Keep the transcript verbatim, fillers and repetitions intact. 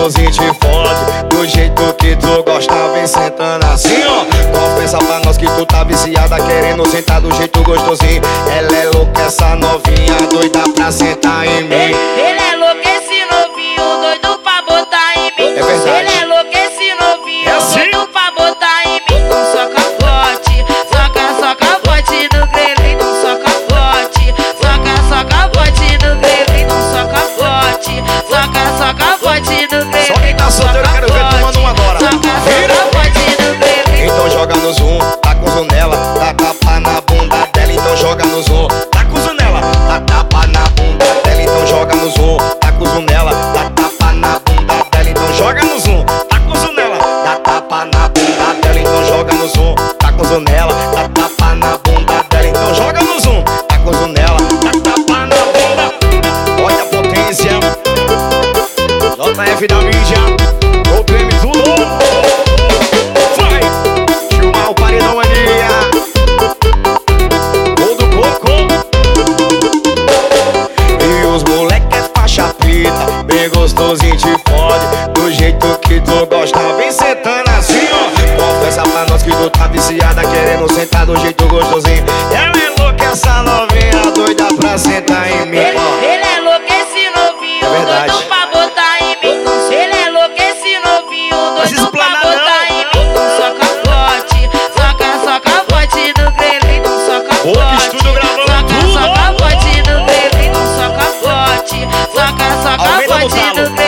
gostosinho te fode, do jeito que tu gosta, vem sentando assim, ó. Confessa pra nós que tu tá viciada, querendo sentar do jeito gostosinho. Ela é louca, essa novinha, doida pra sentar em mim. Ele, ele é louco, esse novinho, doido pra botar em mim. É verdade. Ele é louco, esse novinho, É assim? doido pra botar em mim. Então soca forte, soca, soca forte no grelho. Então soca forte, soca, soca forte no grelho. Então soca forte, soca, soca forte no grelho. Só quem tá solteiro, quero ver tomando um agora. Soca, soca forte no grelho. Então joga no zoom, tá com zoom nela, dá tapa na bunda dela. Então joga no zoom, tá com zoom nela, dá tapa na bunda dela. Então joga no zoom, tá com zoom nela, dá tapa na bunda dela. Então joga no zoom, tá com zoom nela, dá tapa na bunda dela. Então joga no zoom, tá com zoom nela, dá tapa na bunda dela. Então joga no zoom, tá com zoom nela, dá tapa na bunda. Olha a potência, J F da mídia, o prêmio tudo. Vai, filmar o paredão ali. Gol do coco. E os moleque é faixa preta, bem gostosinho te fode, do jeito que tu gosta, vem sentando assim, ó. Confessa pra nós que tu tá viciada, querendo sentar do jeito gostosinho. Ela é louca, essa novinha, doida pra sentar em mim, Ele, ó. ele é louco, esse novinho, É verdade. doido pra botar em mim. Ele é louco, esse novinho, Mas doido pra explanar botar não. em mim. Então soca forte, soca, soca forte no grelho. Então soca Ô, que forte, estúdio gravando soca, tudo. soca forte no grelho. Então soca forte, soca, soca Aumenta no forte talo. no grelho.